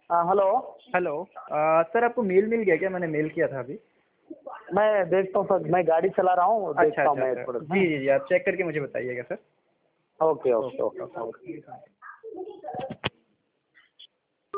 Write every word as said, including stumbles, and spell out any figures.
हाँ hello. Hello. अ, sir आपको मेल मिल गया क्या? मैंने मेल किया था अभी। मैं देखता हूँ सर, मैं गाड़ी चला रहा हूँ, अच्छा देखता हूँ अच्छा मैं अच्छा। थोड़ा सा। जी जी जी, आप चेक करके मुझे बताइएगा sir. Okay okay okay okay okay okay. Okay.